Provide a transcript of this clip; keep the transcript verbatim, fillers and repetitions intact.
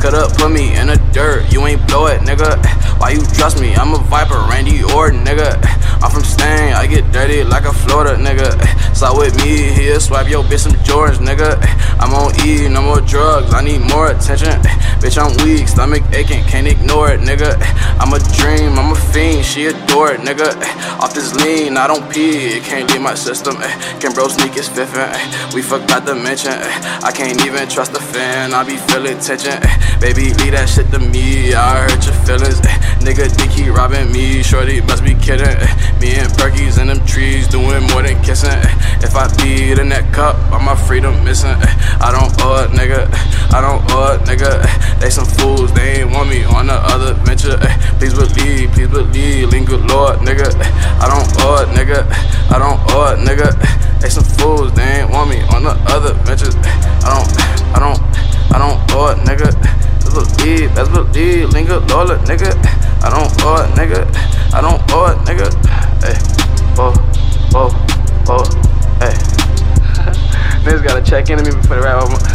Coulda put me in the dirt, you ain't blow it, nigga. Why you trust me? I'm a Viper, Randy Orton, nigga. I'm from Stain, I get dirty like a Florida, nigga. Slide with me, he'll swipe your bitch some Jordans, nigga. I'm on E, no more drugs, I need more attention. Bitch, I'm weak, stomach aching, can't ignore it, nigga. I'm a dream, I'm a fiend, she adore it, nigga. Off this lean, I don't pee, it can't leave my system. Can bro sneak his fifth in? We forgot to mention, I can't even trust the fan, I be feeling tension. Baby, leave that shit to me, I hurt your feelings. Nigga think he robbing me, shorty must be kidding. Me and Perky's in them trees, doing more than kissing. If I beat in that cup, I'm my freedom missing. I don't owe it, nigga, I don't owe it, nigga. They some fools, they ain't want me on the other venture. Please believe, please believe, linger Lord, nigga. I don't owe it, nigga, I don't owe it, nigga. They some fools, they ain't want me on the other ventures. I don't, I don't, I don't owe it, nigga. Let's believe, let's believe, linger Lord, nigga. I don't owe it, nigga, I don't owe it, nigga. Hey, whoa, whoa, whoa, hey. Niggas gotta check in to me before the rap album.